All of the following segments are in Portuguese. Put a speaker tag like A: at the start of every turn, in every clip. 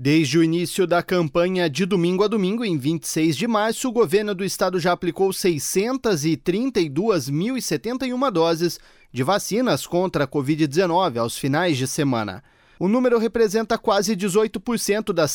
A: Desde o início da campanha de domingo a domingo, em 26 de março, o governo do estado já aplicou 632.071 doses de vacinas contra a Covid-19 aos finais de semana. O número representa quase 18% das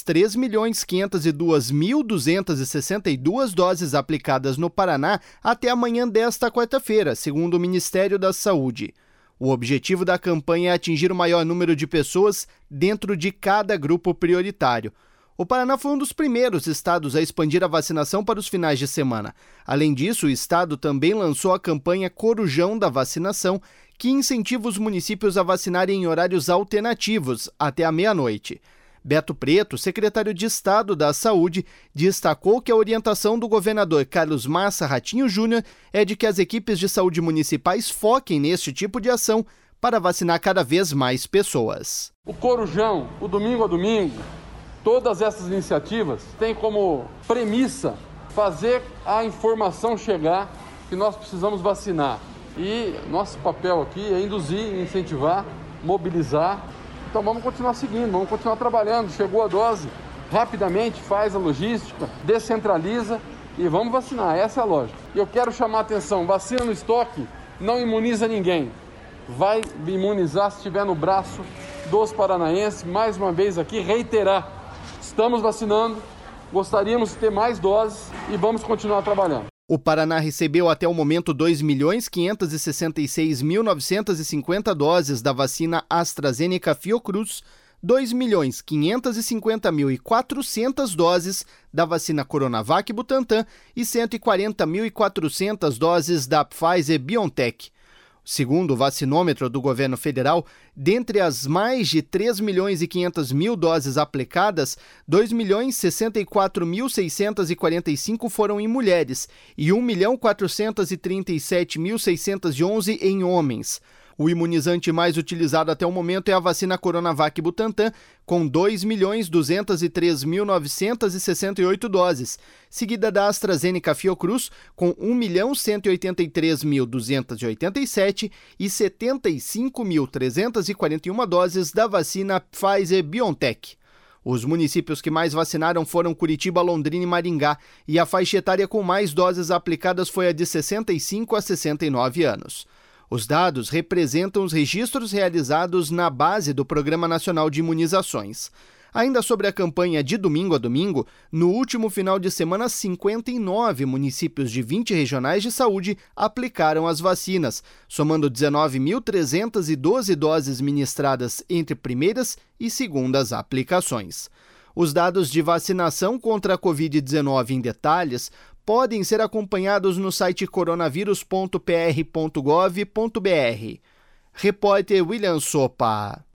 A: 3.502.262 doses aplicadas no Paraná até amanhã desta quarta-feira, segundo o Ministério da Saúde. O objetivo da campanha é atingir o maior número de pessoas dentro de cada grupo prioritário. O Paraná foi um dos primeiros estados a expandir a vacinação para os finais de semana. Além disso, o estado também lançou a campanha Corujão da Vacinação, que incentiva os municípios a vacinarem em horários alternativos, até a meia-noite. Beto Preto, secretário de Estado da Saúde, destacou que a orientação do governador Carlos Massa Ratinho Júnior é de que as equipes de saúde municipais foquem neste tipo de ação para vacinar cada vez mais pessoas.
B: O Corujão, o domingo a domingo, todas essas iniciativas têm como premissa fazer a informação chegar que nós precisamos vacinar. E nosso papel aqui é induzir, incentivar, mobilizar. Então vamos continuar seguindo, vamos continuar trabalhando. Chegou a dose, rapidamente faz a logística, descentraliza e vamos vacinar. Essa é a lógica. E eu quero chamar a atenção, vacina no estoque não imuniza ninguém. Vai imunizar se estiver no braço dos paranaenses. Mais uma vez aqui, reiterar, estamos vacinando, gostaríamos de ter mais doses e vamos continuar trabalhando.
A: O Paraná recebeu até o momento 2.566.950 doses da vacina AstraZeneca Fiocruz, 2.550.400 doses da vacina Coronavac Butantan e 140.400 doses da Pfizer-BioNTech. Segundo o vacinômetro do governo federal, dentre as mais de 3.500.000 doses aplicadas, 2.064.645 foram em mulheres e 1.437.611 em homens. O imunizante mais utilizado até o momento é a vacina Coronavac Butantan, com 2.203.968 doses, seguida da AstraZeneca Fiocruz, com 1.183.287 e 75.341 doses da vacina Pfizer-BioNTech. Os municípios que mais vacinaram foram Curitiba, Londrina e Maringá, e a faixa etária com mais doses aplicadas foi a de 65 a 69 anos. Os dados representam os registros realizados na base do Programa Nacional de Imunizações. Ainda sobre a campanha de domingo a domingo, no último final de semana, 59 municípios de 20 regionais de saúde aplicaram as vacinas, somando 19.312 doses ministradas entre primeiras e segundas aplicações. Os dados de vacinação contra a Covid-19 em detalhes podem ser acompanhados no site coronavírus.pr.gov.br. Repórter William Sopa.